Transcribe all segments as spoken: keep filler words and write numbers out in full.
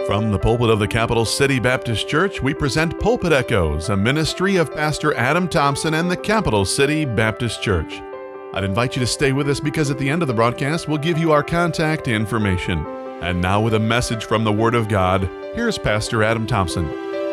From the pulpit of the Capital City Baptist Church, we present Pulpit Echoes, a ministry of Pastor Adam Thompson and the Capital City Baptist Church. I'd invite you to stay with us because at the end of the broadcast, we'll give you our contact information. And now with a message from the Word of God, here's Pastor Adam Thompson.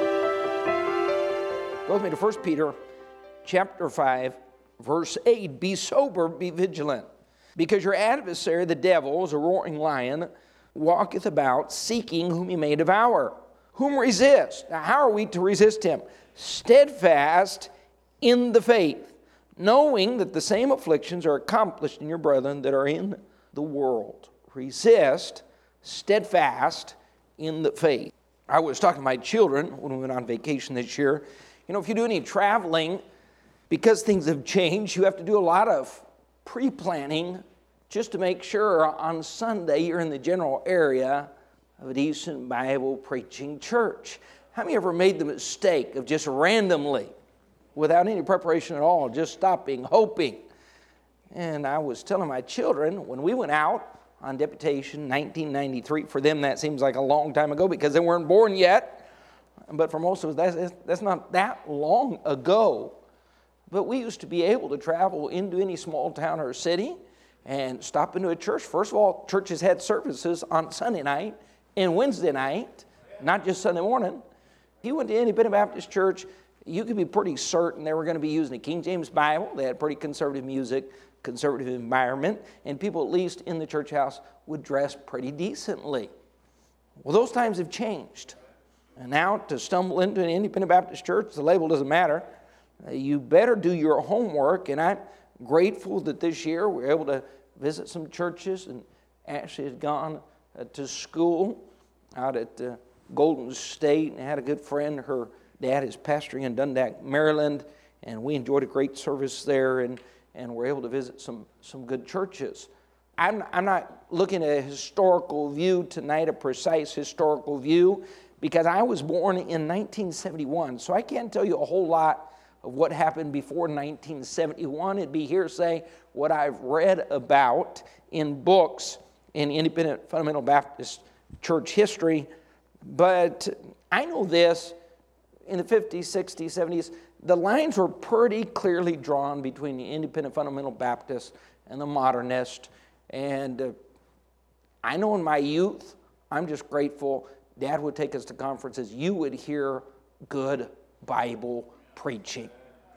Go with me to First Peter chapter five, verse eight. Be sober, be vigilant, because your adversary, the devil, is a roaring lion, walketh about, seeking whom he may devour. Whom resist? Now, how are we to resist him? Steadfast in the faith, knowing that the same afflictions are accomplished in your brethren that are in the world. Resist, steadfast in the faith. I was talking to my children when we went on vacation this year. You know, if you do any traveling, because things have changed, you have to do a lot of pre-planning just to make sure on Sunday you're in the general area of a decent Bible preaching church. How many ever made the mistake of just randomly, without any preparation at all, just stopping, hoping? And I was telling my children, when we went out on deputation, nineteen ninety-three, for them that seems like a long time ago because they weren't born yet, but for most of us, that's, that's not that long ago. But we used to be able to travel into any small town or city and stop into a church. First of all, churches had services on Sunday night and Wednesday night, not just Sunday morning. If you went to any Independent Baptist church, you could be pretty certain they were going to be using the King James Bible. They had pretty conservative music, conservative environment, and people, at least in the church house, would dress pretty decently. Well, those times have changed. And now to stumble into an Independent Baptist church, the label doesn't matter. You better do your homework, and I'm grateful that this year we're able to visit some churches, and Ashley has gone uh, to school out at uh, Golden State and had a good friend. Her dad is pastoring in Dundalk, Maryland, and we enjoyed a great service there, and, and we're able to visit some, some good churches. I'm, I'm not looking at a historical view tonight, a precise historical view, because I was born in nineteen seventy-one, so I can't tell you a whole lot of what happened before nineteen seventy-one. It'd be hearsay what I've read about in books in Independent Fundamental Baptist Church history. But I know this, in the fifties, sixties, seventies, the lines were pretty clearly drawn between the Independent Fundamental Baptist and the Modernist. And uh, I know in my youth, I'm just grateful Dad would take us to conferences. You would hear good Bible preaching.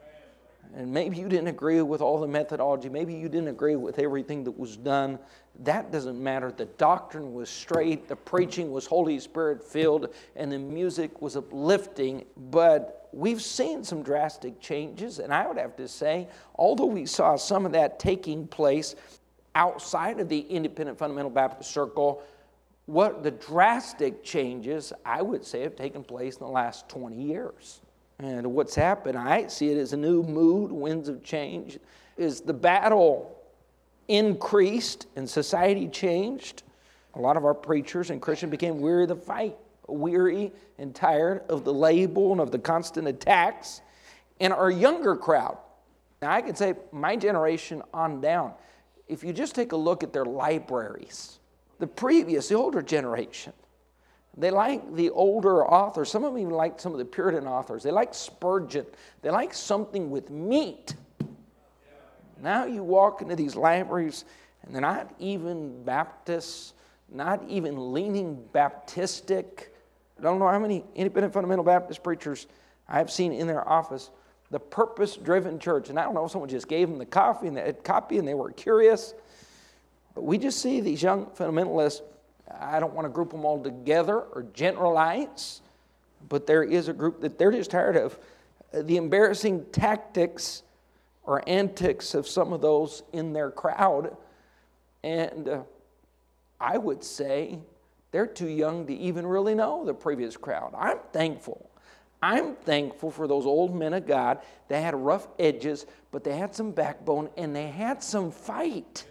And maybe you didn't agree with all the methodology. Maybe you didn't agree with everything that was done. That doesn't matter. The doctrine was straight. The preaching was Holy Spirit filled. And the music was uplifting. But we've seen some drastic changes. And I would have to say, although we saw some of that taking place outside of the Independent Fundamental Baptist circle, what the drastic changes, I would say, have taken place in the last twenty years. And what's happened, I see it as a new mood, winds of change, is the battle increased and society changed. A lot of our preachers and Christians became weary of the fight, weary and tired of the label and of the constant attacks. And our younger crowd, now I can say my generation on down, if you just take a look at their libraries, the previous, the older generation, they like the older authors. Some of them even like some of the Puritan authors. They like Spurgeon. They like something with meat. Now you walk into these libraries, and they're not even Baptists, not even leaning Baptistic. I don't know how many Independent Fundamental Baptist preachers I've seen in their office. The purpose-driven church. And I don't know if someone just gave them the coffee and the copy, and they were curious. But we just see these young fundamentalists. I don't want to group them all together or generalize, but there is a group that they're just tired of the embarrassing tactics or antics of some of those in their crowd. And uh, I would say they're too young to even really know the previous crowd. I'm thankful. I'm thankful for those old men of God. They had rough edges, but they had some backbone and they had some fight.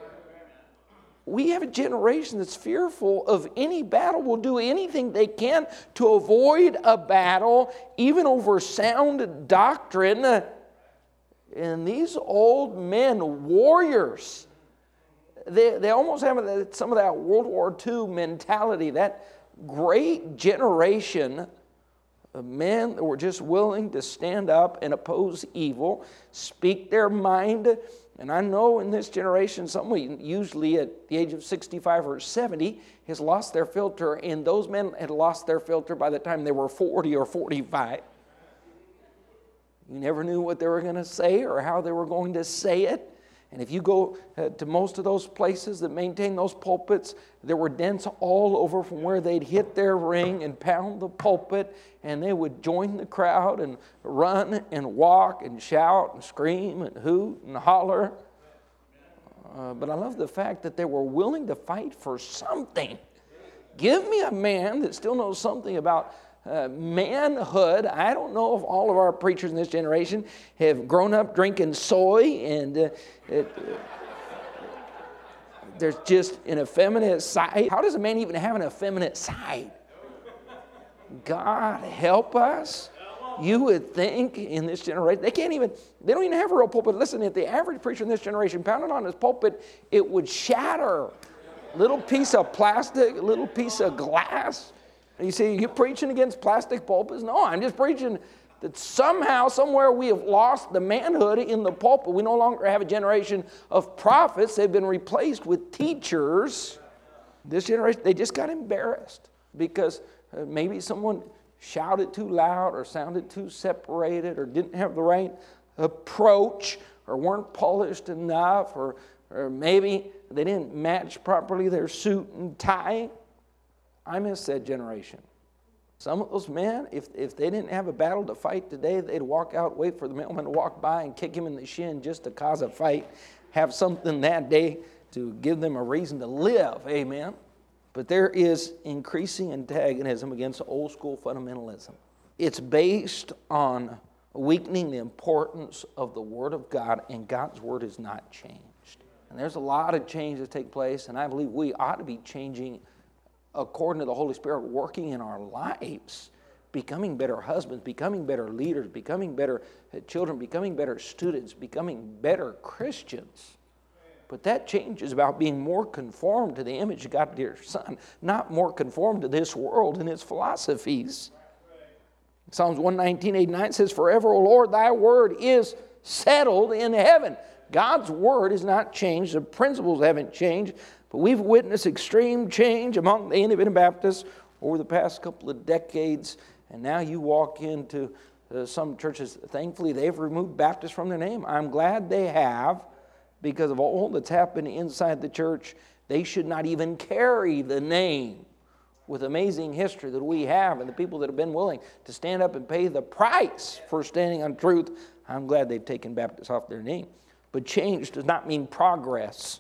We have a generation that's fearful of any battle, will do anything they can to avoid a battle, even over sound doctrine. And these old men, warriors, they, they almost have some of that World War Two mentality, that, great generation of men that were just willing to stand up and oppose evil, speak their mind. And I know in this generation, someone usually at the age of sixty-five or seventy has lost their filter, and those men had lost their filter by the time they were forty or forty-five. You never knew what they were going to say or how they were going to say it. And if you go uh, to most of those places that maintain those pulpits, there were dents all over from where they'd hit their ring and pound the pulpit, and they would join the crowd and run and walk and shout and scream and hoot and holler. Uh, but I love the fact that they were willing to fight for something. Give me a man that still knows something about Uh, manhood. I don't know if all of our preachers in this generation have grown up drinking soy, and uh, it, uh, there's just an effeminate side. How does a man even have an effeminate side? God help us. You would think in this generation, they can't even, they don't even have a real pulpit. Listen, if the average preacher in this generation pounded on his pulpit, it would shatter. Little piece of plastic, a little piece of glass. You say, you're preaching against plastic pulpits? No, I'm just preaching that somehow, somewhere we have lost the manhood in the pulpit. We no longer have a generation of prophets. They've been replaced with teachers. This generation, they just got embarrassed because uh, maybe someone shouted too loud or sounded too separated or didn't have the right approach or weren't polished enough, or, or maybe they didn't match properly their suit and tie. I miss that generation. Some of those men, if, if they didn't have a battle to fight today, they'd walk out, wait for the mailman to walk by and kick him in the shin just to cause a fight, have something that day to give them a reason to live, amen? But there is increasing antagonism against old school fundamentalism. It's based on weakening the importance of the Word of God, and God's Word is not changed. And there's a lot of change that take place, and I believe we ought to be changing according to the Holy Spirit, working in our lives, becoming better husbands, becoming better leaders, becoming better children, becoming better students, becoming better Christians. But that change is about being more conformed to the image of God's dear Son, not more conformed to this world and its philosophies. Psalms one nineteen, eight, nine says, "Forever, O Lord, thy word is settled in heaven." God's word is not changed. The principles haven't changed. But we've witnessed extreme change among the independent Baptists over the past couple of decades. And now you walk into uh, some churches, thankfully they've removed Baptist from their name. I'm glad they have, because of all that's happened inside the church. They should not even carry the name, with amazing history that we have and the people that have been willing to stand up and pay the price for standing on truth. I'm glad they've taken Baptist off their name. But change does not mean progress.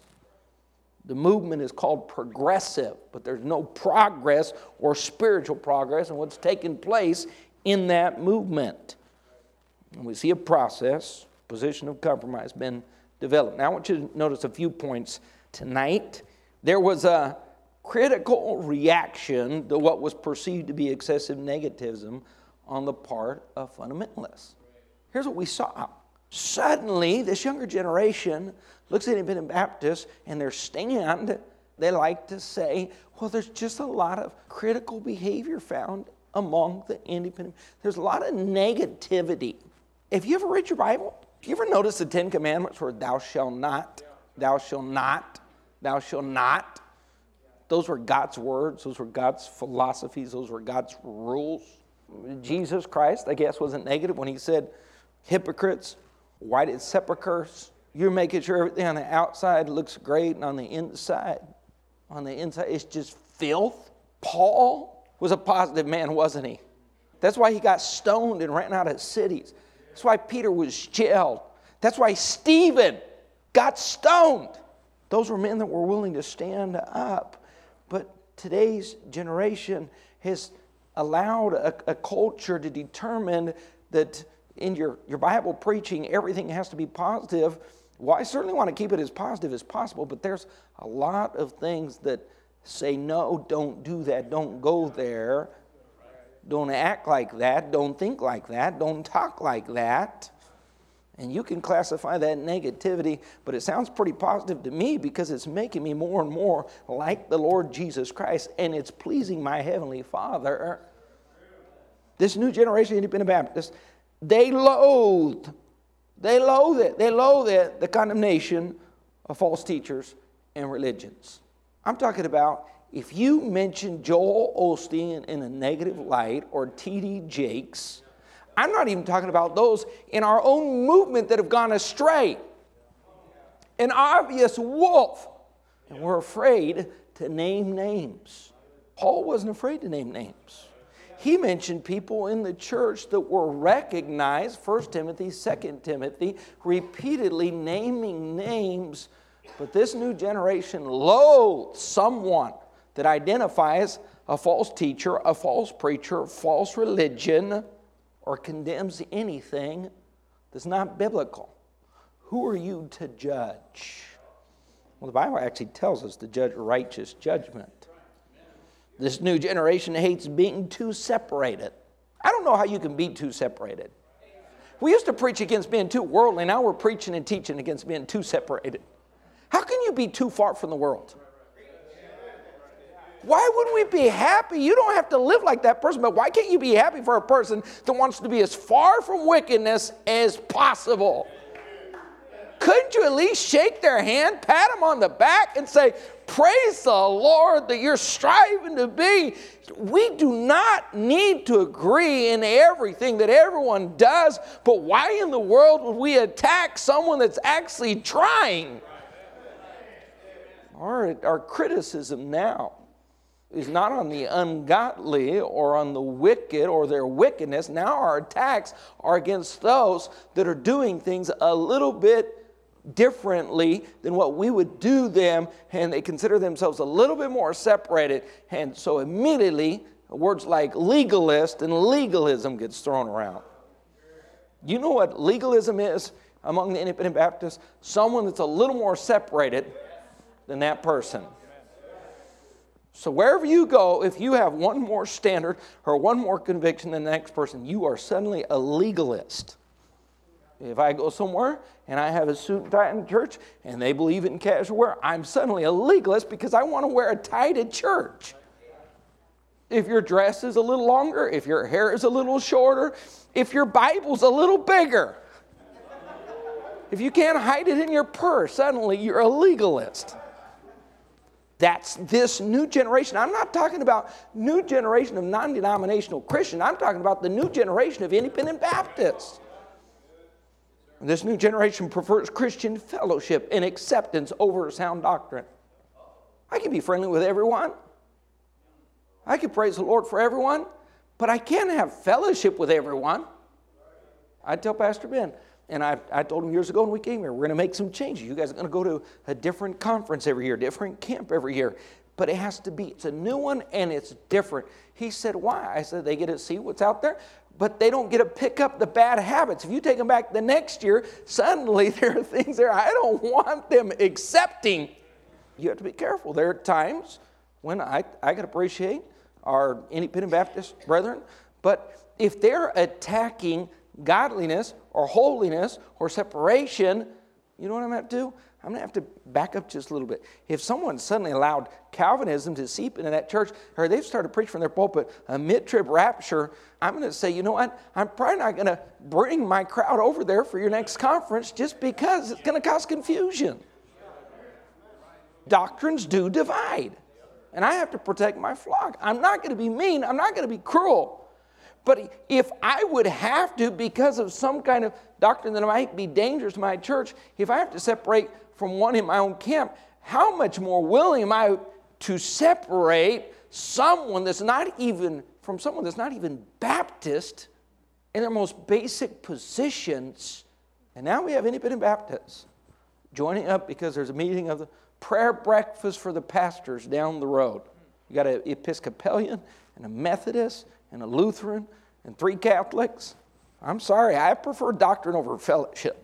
The movement is called progressive, but there's no progress or spiritual progress in what's taking place in that movement. And we see a process, position of compromise been developed. Now I want you to notice a few points tonight. There was a critical reaction to what was perceived to be excessive negativism on the part of fundamentalists. Here's what we saw. Suddenly, this younger generation looks at independent Baptists and their stand, they like to say, well, there's just a lot of critical behavior found among the independent. There's a lot of negativity. Have you ever read your Bible? Have you ever noticed the Ten Commandments where thou shalt not, thou shalt not, thou shalt not? Those were God's words. Those were God's philosophies. Those were God's rules. Jesus Christ, I guess, wasn't negative when he said, hypocrites, whited sepulchres. You're making sure everything on the outside looks great, and on the inside, on the inside, it's just filth. Paul was a positive man, wasn't he? That's why he got stoned and ran out of cities. That's why Peter was jailed. That's why Stephen got stoned. Those were men that were willing to stand up. But today's generation has allowed a, a culture to determine that in your, your Bible preaching, everything has to be positive. Well, I certainly want to keep it as positive as possible, but there's a lot of things that say, no, don't do that, don't go there, don't act like that, don't think like that, don't talk like that. And you can classify that negativity, but it sounds pretty positive to me because it's making me more and more like the Lord Jesus Christ, and it's pleasing my Heavenly Father. This new generation of Independent Baptists, they loathe, they loathe it, they loathe it, the condemnation of false teachers and religions. I'm talking about if you mention Joel Osteen in a negative light or T D Jakes, I'm not even talking about those in our own movement that have gone astray. An obvious wolf. And we're afraid to name names. Paul wasn't afraid to name names. He mentioned people in the church that were recognized, First Timothy, Second Timothy, repeatedly naming names. But this new generation loathes someone that identifies a false teacher, a false preacher, false religion, or condemns anything that's not biblical. Who are you to judge? Well, the Bible actually tells us to judge righteous judgment. This new generation hates being too separated. I don't know how you can be too separated. We used to preach against being too worldly. Now we're preaching and teaching against being too separated. How can you be too far from the world? Why would we be happy? You don't have to live like that person, but why can't you be happy for a person that wants to be as far from wickedness as possible? Couldn't you at least shake their hand, pat them on the back, and say, praise the Lord that you're striving to be? We do not need to agree in everything that everyone does, but why in the world would we attack someone that's actually trying? Our, our criticism now is not on the ungodly or on the wicked or their wickedness. Now our attacks are against those that are doing things a little bit differently than what we would do them, and they consider themselves a little bit more separated. And so immediately words like legalist and legalism gets thrown around. You know what legalism is among the Independent Baptists? Someone that's a little more separated than that person. So wherever you go, if you have one more standard or one more conviction than the next person, you are suddenly a legalist. If I go somewhere and I have a suit and tie in church and they believe in casual wear, I'm suddenly a legalist because I want to wear a tie to church. If your dress is a little longer, if your hair is a little shorter, if your Bible's a little bigger, if you can't hide it in your purse, suddenly you're a legalist. That's this new generation. I'm not talking about new generation of non-denominational Christians. I'm talking about the new generation of Independent Baptists. This new generation prefers Christian fellowship and acceptance over sound doctrine. I can be friendly with everyone. I can praise the Lord for everyone, but I can't have fellowship with everyone. I tell Pastor Ben, and I, I told him years ago when we came here, we're going to make some changes. You guys are going to go to a different conference every year, different camp every year. But it has to be, it's a new one and it's different. He said, why? I said, they get to see what's out there, but they don't get to pick up the bad habits. If you take them back the next year, suddenly there are things there I don't want them accepting. You have to be careful. There are times when I, I can appreciate our Independent Baptist brethren, but if they're attacking godliness or holiness or separation, you know what I'm going to have to do? I'm going to have to back up just a little bit. If someone suddenly allowed Calvinism to seep into that church, or they've started preaching from their pulpit a mid-trib rapture, I'm going to say, you know what? I'm probably not going to bring my crowd over there for your next conference just because it's going to cause confusion. Doctrines do divide, and I have to protect my flock. I'm not going to be mean. I'm not going to be cruel. But if I would have to, because of some kind of doctrine that might be dangerous to my church, if I have to separate from one in my own camp, how much more willing am I to separate someone that's not even, from someone that's not even Baptist in their most basic positions? And now we have Independent Baptists joining up because there's a meeting of the prayer breakfast for the pastors down the road. You got an Episcopalian and a Methodist and a Lutheran and three Catholics. I'm sorry, I prefer doctrine over fellowship.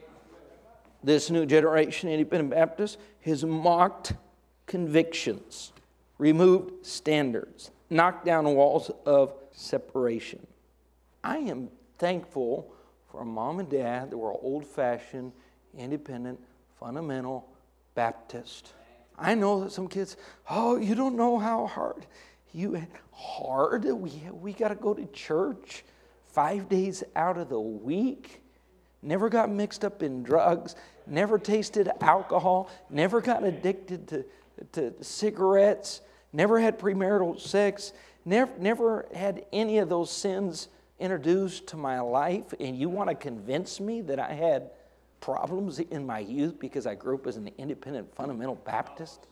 This new generation, Independent Baptist, has mocked convictions, removed standards, knocked down walls of separation. I am thankful for a mom and dad that were old-fashioned, independent, fundamental Baptist. I know that some kids, oh, you don't know how hard. You had hard? We, we got to go to church five days out of the week. Never got mixed up in drugs. Never tasted alcohol. Never got addicted to, to cigarettes. Never had premarital sex. Never, never had any of those sins introduced to my life. And you want to convince me that I had problems in my youth because I grew up as an independent fundamental Baptist?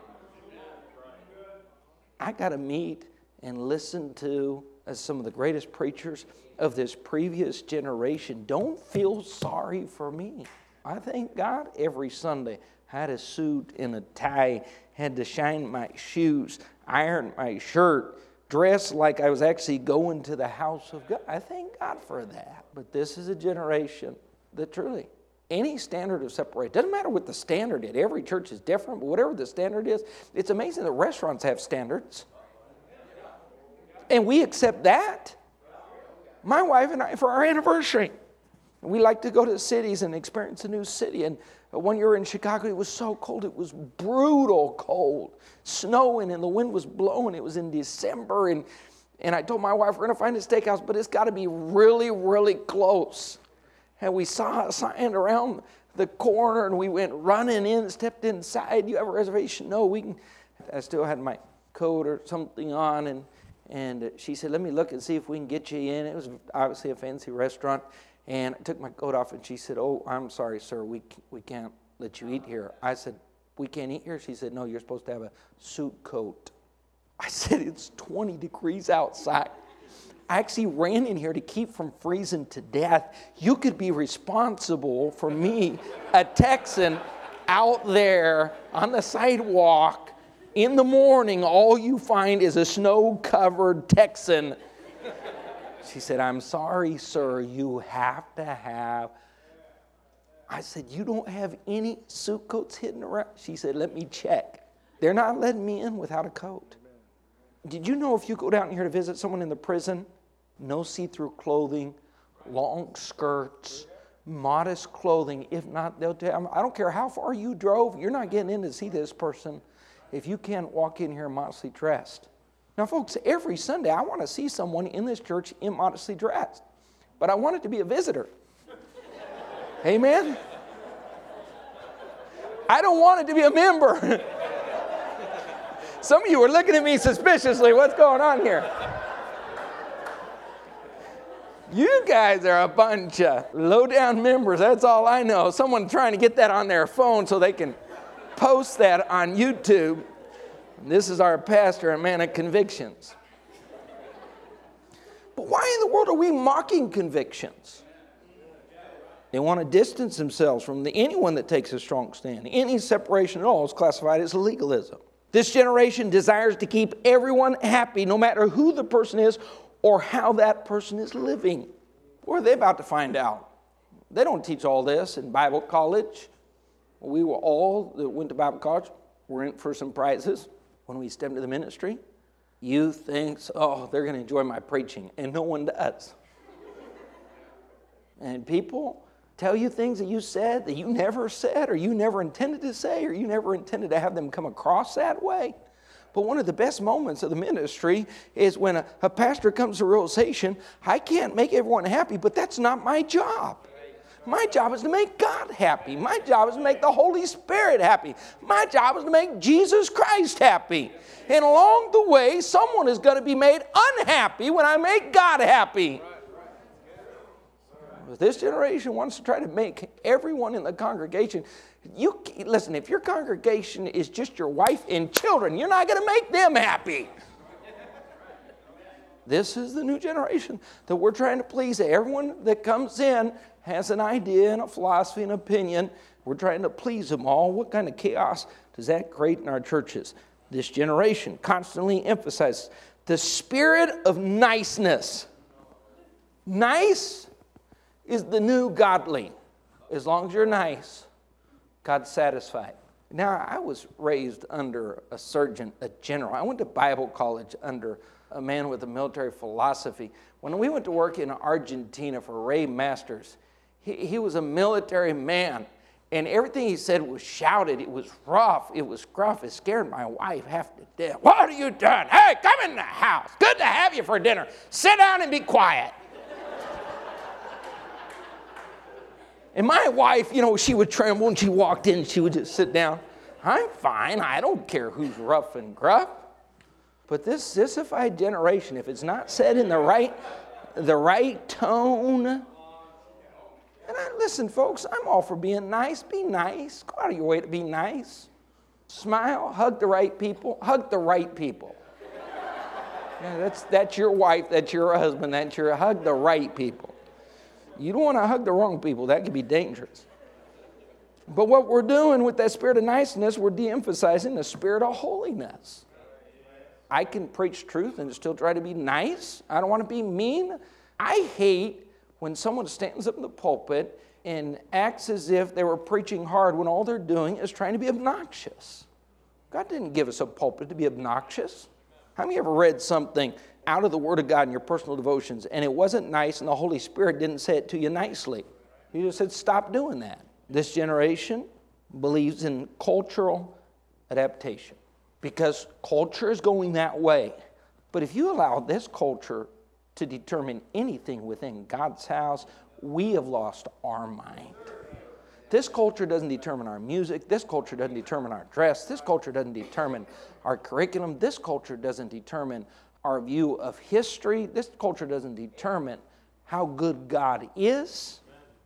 I got to meet and listen to as some of the greatest preachers of this previous generation. Don't feel sorry for me. I thank God every Sunday I had a suit and a tie, had to shine my shoes, iron my shirt, dress like I was actually going to the house of God. I thank God for that. But this is a generation that truly, any standard of separation, doesn't matter what the standard is. Every church is different, but whatever the standard is, it's amazing that restaurants have standards. And we accept that. My wife and I, for our anniversary, we like to go to cities and experience a new city. And one year in Chicago, it was so cold. It was brutal cold. Snowing and the wind was blowing. It was in December. And, and I told my wife, we're going to find a steakhouse, but it's got to be really, really close. And we saw a sign around the corner, and we went running in, stepped inside. You have a reservation? No, we can. I still had my coat or something on, and and she said, let me look and see if we can get you in. It was obviously a fancy restaurant. And I took my coat off, and she said, oh, I'm sorry, sir, we we can't let you eat here. I said, we can't eat here? She said, no, you're supposed to have a suit coat. I said, it's twenty degrees outside. I actually ran in here to keep from freezing to death. You could be responsible for me, a Texan, out there on the sidewalk. In the morning, all you find is a snow-covered Texan. She said, I'm sorry, sir, you have to have. I said, you don't have any suit coats hidden around? She said, let me check. They're not letting me in without a coat. Did you know if you go down here to visit someone in the prison, no see-through clothing, long skirts, modest clothing. If not, they'll tell you, I don't care how far you drove, you're not getting in to see this person if you can't walk in here modestly dressed. Now, folks, every Sunday I want to see someone in this church immodestly dressed, but I want it to be a visitor. Amen? I don't want it to be a member. Some of you are looking at me suspiciously. What's going on here? You guys are a bunch of low-down members. That's all I know. Someone trying to get that on their phone so they can post that on YouTube. This is our pastor, a man of convictions. But why in the world are we mocking convictions? They want to distance themselves from the, anyone that takes a strong stand. Any separation at all is classified as legalism. This generation desires to keep everyone happy, no matter who the person is or how that person is living. What are they about to find out? They don't teach all this in Bible college. We were all that went to Bible college were in for some prizes when we stepped into the ministry. Youth thinks, oh, they're going to enjoy my preaching, and no one does. And people tell you things that you said that you never said, or you never intended to say, or you never intended to have them come across that way. But one of the best moments of the ministry is when a, a pastor comes to realization, I can't make everyone happy, but that's not my job. My job is to make God happy. My job is to make the Holy Spirit happy. My job is to make Jesus Christ happy. And along the way, someone is going to be made unhappy when I make God happy. This generation wants to try to make everyone in the congregation. You listen, if your congregation is just your wife and children, you're not going to make them happy. This is the new generation that we're trying to please. Everyone that comes in has an idea and a philosophy and opinion. We're trying to please them all. What kind of chaos does that create in our churches? This generation constantly emphasizes the spirit of niceness. Nice is the new godly. As long as you're nice, God's satisfied. Now, I was raised under a surgeon, a general. I went to Bible college under a man with a military philosophy. When we went to work in Argentina for Ray Masters, he, he was a military man. And everything he said was shouted. It was rough. It was gruff. It scared my wife half to death. What are you doing? Hey, come in the house. Good to have you for dinner. Sit down and be quiet. And my wife, you know, she would tremble when she walked in. She would just sit down. I'm fine. I don't care who's rough and gruff. But this sissified generation, if it's not said in the right, the right tone. And I, listen, folks, I'm all for being nice. Be nice. Go out of your way to be nice. Smile. Hug the right people. Hug the right people. Yeah, that's, that's your wife. That's your husband. That's your hug the right people. You don't want to hug the wrong people. That could be dangerous. But what we're doing with that spirit of niceness, we're de-emphasizing the spirit of holiness. I can preach truth and still try to be nice. I don't want to be mean. I hate when someone stands up in the pulpit and acts as if they were preaching hard when all they're doing is trying to be obnoxious. God didn't give us a pulpit to be obnoxious. How many ever read something out of the Word of God in your personal devotions and it wasn't nice and the Holy Spirit didn't say it to you nicely? He just said, stop doing that. This generation believes in cultural adaptation because culture is going that way. But if you allow this culture to determine anything within God's house, we have lost our mind. This culture doesn't determine our music. This culture doesn't determine our dress. This culture doesn't determine our curriculum. This culture doesn't determine our view of history. This culture doesn't determine how good God is.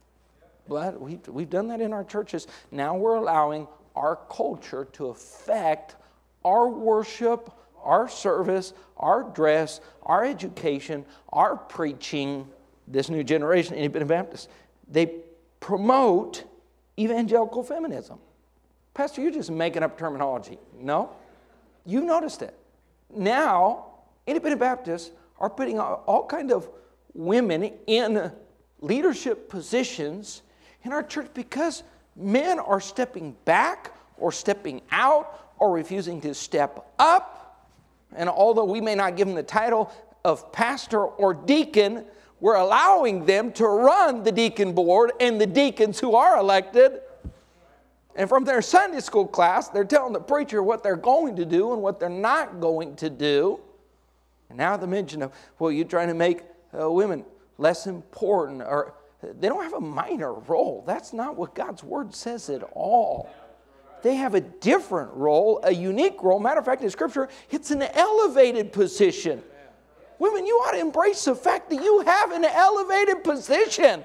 But we've, we've done that in our churches. Now we're allowing our culture to affect our worship, our service, our dress, our education, our preaching. This new generation, Independent Baptists, they promote evangelical feminism. Pastor, you're just making up terminology. No, you noticed it. Now, Independent Baptists are putting all, all kind of women in leadership positions in our church because men are stepping back or stepping out or refusing to step up. And although we may not give them the title of pastor or deacon, we're allowing them to run the deacon board and the deacons who are elected. And from their Sunday school class, they're telling the preacher what they're going to do and what they're not going to do. And now the mention of, well, you're trying to make uh, women less important, or they don't have a minor role. That's not what God's Word says at all. They have a different role, a unique role. Matter of fact, in Scripture, it's an elevated position. Women, you ought to embrace the fact that you have an elevated position.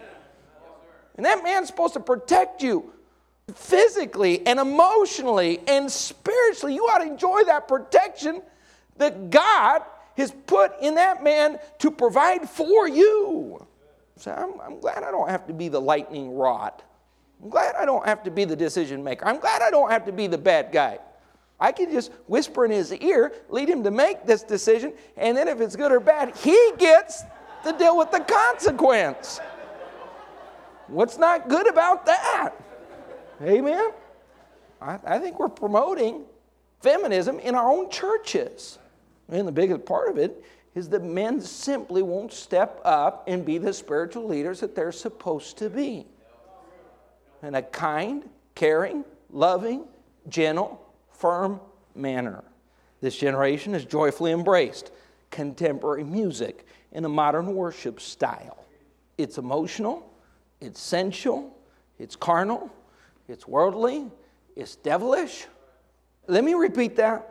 And that man's supposed to protect you physically and emotionally and spiritually. You ought to enjoy that protection that God has put in that man to provide for you. So I'm, I'm glad I don't have to be the lightning rod. I'm glad I don't have to be the decision maker. I'm glad I don't have to be the bad guy. I can just whisper in his ear, lead him to make this decision, and then if it's good or bad, he gets to deal with the consequence. What's not good about that? Amen? I, I think we're promoting feminism in our own churches. And the biggest part of it is that men simply won't step up and be the spiritual leaders that they're supposed to be. In a kind, caring, loving, gentle, firm manner. This generation has joyfully embraced contemporary music in a modern worship style. It's emotional, it's sensual, it's carnal, it's worldly, it's devilish. Let me repeat that.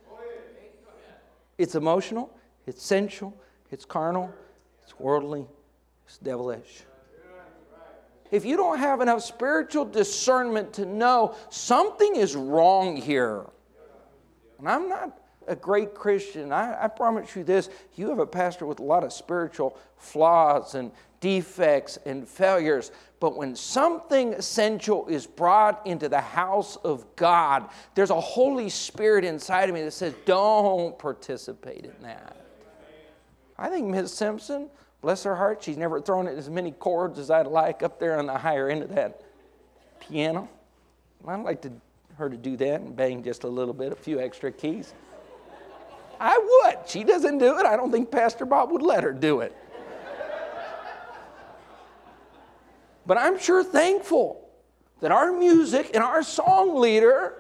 It's emotional, it's sensual, it's carnal, it's worldly, it's devilish. If you don't have enough spiritual discernment to know something is wrong here, and I'm not a great Christian, I, I promise you this, you have a pastor with a lot of spiritual flaws and defects and failures, but when something essential is brought into the house of God, there's a Holy Spirit inside of me that says, don't participate in that. I think Miz Simpson, bless her heart, she's never thrown it as many chords as I'd like up there on the higher end of that piano. I'd like to, her to do that and bang just a little bit, a few extra keys. I would. what? She doesn't do it. I don't think Pastor Bob would let her do it. But I'm sure thankful that our music and our song leader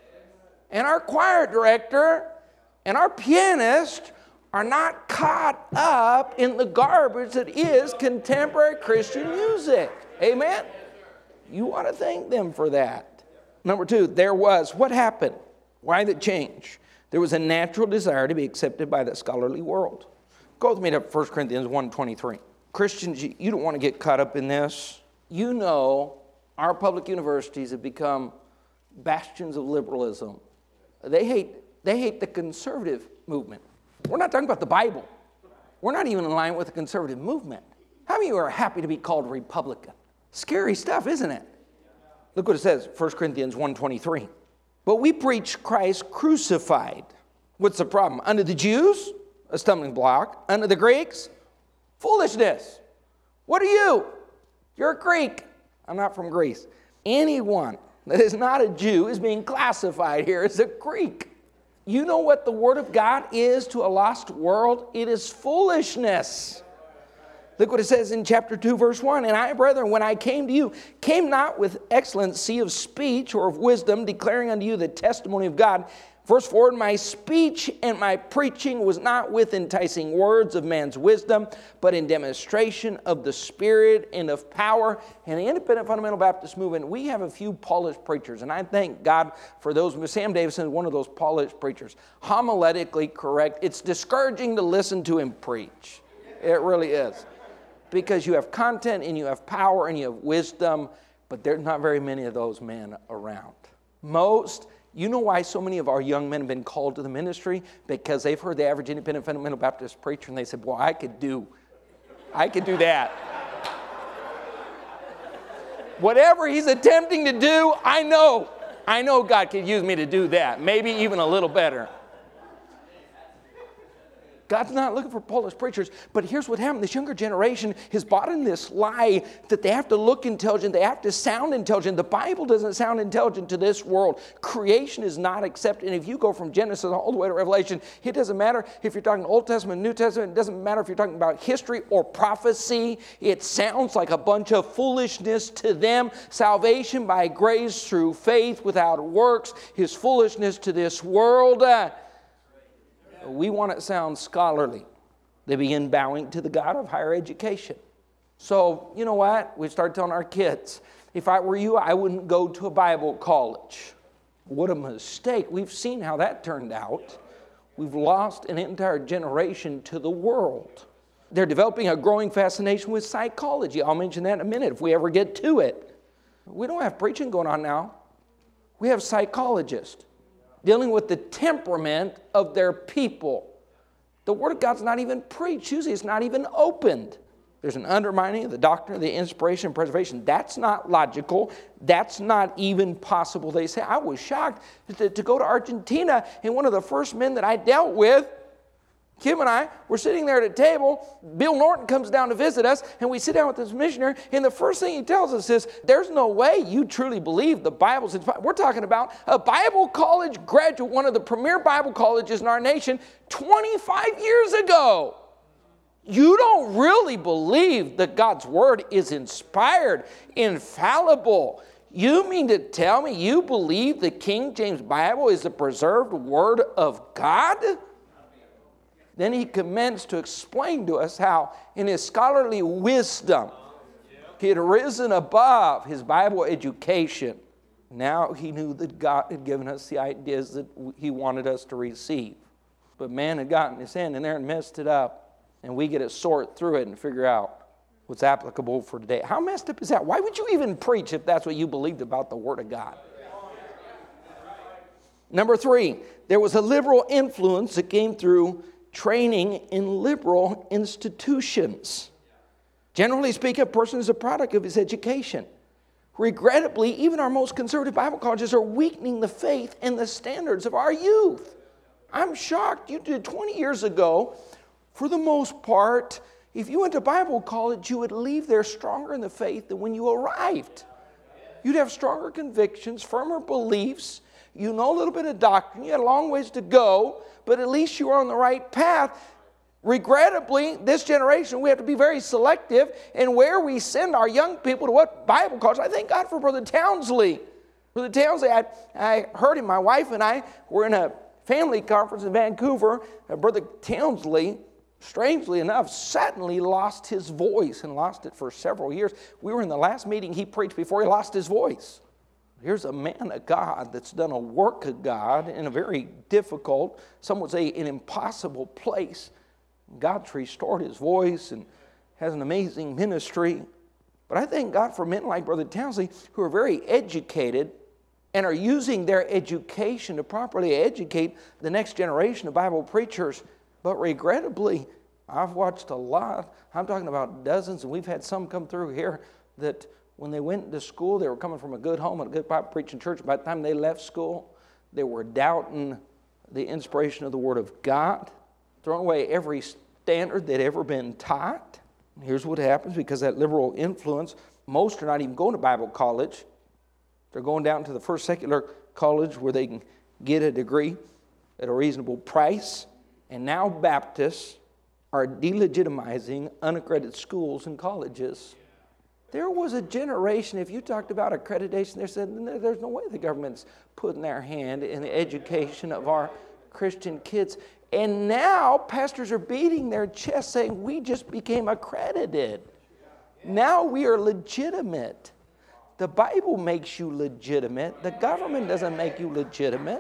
and our choir director and our pianist are not caught up in the garbage that is contemporary Christian music. Amen? You want to thank them for that. Number two, there was, what happened? Why the change? There was a natural desire to be accepted by the scholarly world. Go with me to First Corinthians one twenty-three. Christians, you don't want to get caught up in this. You know our public universities have become bastions of liberalism. They hate, they hate the conservative movement. We're not talking about the Bible. We're not even in line with the conservative movement. How many of you are happy to be called Republican? Scary stuff, isn't it? Look what it says, First Corinthians one twenty-three. But we preach Christ crucified. What's the problem? Unto the Jews, a stumbling block. Unto the Greeks, foolishness. What are you? You're a Greek. I'm not from Greece. Anyone that is not a Jew is being classified here as a Greek. You know what the Word of God is to a lost world? It is foolishness. Look what it says in chapter two, verse one. And I, brethren, when I came to you, came not with excellency of speech or of wisdom, declaring unto you the testimony of God. Verse four, my speech and my preaching was not with enticing words of man's wisdom, but in demonstration of the Spirit and of power. In the Independent Fundamental Baptist Movement, we have a few polished preachers, and I thank God for those. Sam Davison is one of those polished preachers. Homiletically correct. It's discouraging to listen to him preach. It really is. Because you have content and you have power and you have wisdom, but there's not very many of those men around. Most... You know why so many of our young men have been called to the ministry? Because they've heard the average independent fundamental Baptist preacher and they said, well, I could do, I could do that. Whatever he's attempting to do, I know, I know God could use me to do that. Maybe even a little better. God's not looking for polished preachers, but here's what happened. This younger generation has bought in this lie that they have to look intelligent, they have to sound intelligent. The Bible doesn't sound intelligent to this world. Creation is not accepted. And if you go from Genesis all the way to Revelation, it doesn't matter if you're talking Old Testament, New Testament. It doesn't matter if you're talking about history or prophecy. It sounds like a bunch of foolishness to them. Salvation by grace through faith without works is foolishness to this world. Uh, We want it to sound scholarly. They begin bowing to the God of higher education. So, you know what? We start telling our kids, if I were you, I wouldn't go to a Bible college. What a mistake. We've seen how that turned out. We've lost an entire generation to the world. They're developing a growing fascination with psychology. I'll mention that in a minute if we ever get to it. We don't have preaching going on now. We have psychologists dealing with the temperament of their people. The Word of God's not even preached. Usually it's not even opened. There's an undermining of the doctrine of the inspiration and preservation. That's not logical. That's not even possible. They say, I was shocked to, to go to Argentina, and one of the first men that I dealt with, Kim and I were sitting there at a table. Bill Norton comes down to visit us, and we sit down with this missionary, and the first thing he tells us is, there's no way you truly believe the Bible's inspired. We're talking about a Bible college graduate, one of the premier Bible colleges in our nation, twenty-five years ago. You don't really believe that God's Word is inspired, infallible. You mean to tell me you believe the King James Bible is the preserved Word of God? Then he commenced to explain to us how, in his scholarly wisdom, he had risen above his Bible education. Now he knew that God had given us the ideas that he wanted us to receive. But man had gotten his hand in there and messed it up. And we get to sort through it and figure out what's applicable for today. How messed up is that? Why would you even preach if that's what you believed about the Word of God? Number three, there was a liberal influence that came through training in liberal institutions. Generally speaking, a person is a product of his education. Regrettably, even our most conservative Bible colleges are weakening the faith and the standards of our youth. I'm shocked. You did twenty years ago, for the most part, if you went to Bible college, you would leave there stronger in the faith than when you arrived. You'd have stronger convictions, firmer beliefs. You know a little bit of doctrine. You had a long ways to go, but at least you were on the right path. Regrettably, this generation, we have to be very selective in where we send our young people to what Bible college. I thank God for Brother Townsley. Brother Townsley, I, I heard him, my wife and I were in a family conference in Vancouver. Uh, Brother Townsley, strangely enough, suddenly lost his voice and lost it for several years. We were in the last meeting he preached before he lost his voice. Here's a man of God that's done a work of God in a very difficult, some would say an impossible place. God's restored his voice and has an amazing ministry. But I thank God for men like Brother Townsley who are very educated and are using their education to properly educate the next generation of Bible preachers. But regrettably, I've watched a lot. I'm talking about dozens, and we've had some come through here that when they went to school, they were coming from a good home and a good Bible preaching church. By the time they left school, they were doubting the inspiration of the Word of God, throwing away every standard that had ever been taught. And here's what happens because of that liberal influence. Most are not even going to Bible college. They're going down to the first secular college where they can get a degree at a reasonable price. And now Baptists are delegitimizing unaccredited schools and colleges. There was a generation, if you talked about accreditation, they said, there's no way the government's putting their hand in the education of our Christian kids. And now pastors are beating their chest saying, we just became accredited. Now we are legitimate. The Bible makes you legitimate. The government doesn't make you legitimate.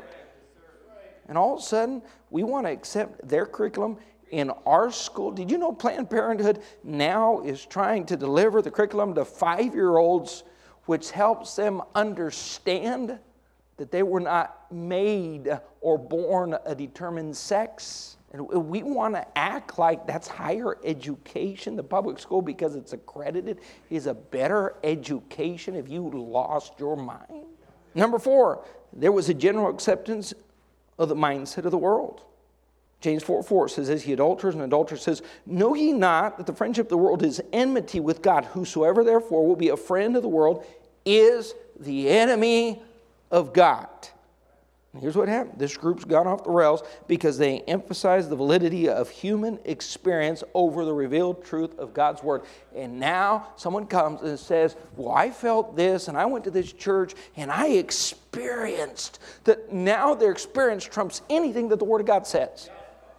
And all of a sudden, we want to accept their curriculum in our school. Did you know Planned Parenthood now is trying to deliver the curriculum to five-year-olds, which helps them understand that they were not made or born a determined sex? And we want to act like that's higher education. The public school, because it's accredited, is a better education if you lost your mind. Number four, there was a general acceptance of the mindset of the world. James four four says, as ye adulterers and adulteress says, know ye not that the friendship of the world is enmity with God? Whosoever therefore will be a friend of the world is the enemy of God. And here's what happened. This group's gone off the rails because they emphasize the validity of human experience over the revealed truth of God's Word. And now someone comes and says, well, I felt this, and I went to this church, and I experienced that. Now their experience trumps anything that the Word of God says.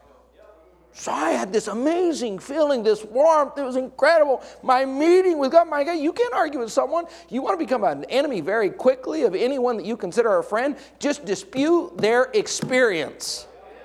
So I had this amazing feeling, this warmth. It was incredible. My meeting with God, my God, you can't argue with someone. You want to become an enemy very quickly of anyone that you consider a friend, just dispute their experience.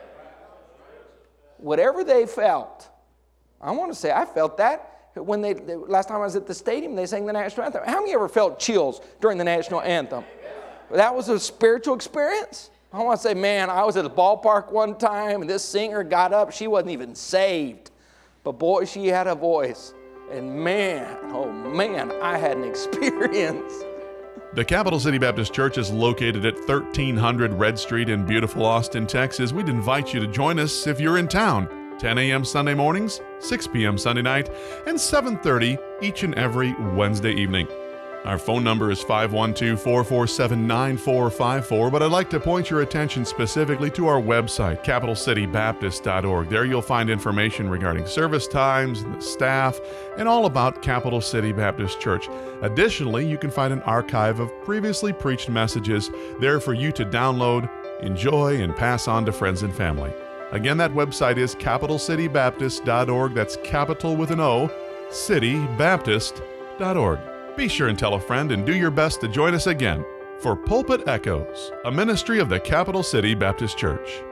Whatever they felt. I want to say I felt that when they, they last time I was at the stadium, they sang the national anthem. How many ever felt chills during the national anthem? That was a spiritual experience. I want to say, man, I was at the ballpark one time, and this singer got up. She wasn't even saved. But boy, she had a voice. And man, oh man, I had an experience. The Capital City Baptist Church is located at thirteen hundred Red Street in beautiful Austin, Texas. We'd invite you to join us if you're in town. ten a.m. Sunday mornings, six p.m. Sunday night, and seven thirty each and every Wednesday evening. Our phone number is five one two, four four seven, nine four five four, but I'd like to point your attention specifically to our website, capital city baptist dot org. There you'll find information regarding service times, the staff, and all about Capital City Baptist Church. Additionally, you can find an archive of previously preached messages there for you to download, enjoy, and pass on to friends and family. Again, that website is capital city baptist dot org. That's capital with an O, city baptist dot org. Be sure and tell a friend and do your best to join us again for Pulpit Echoes, a ministry of the Capital City Baptist Church.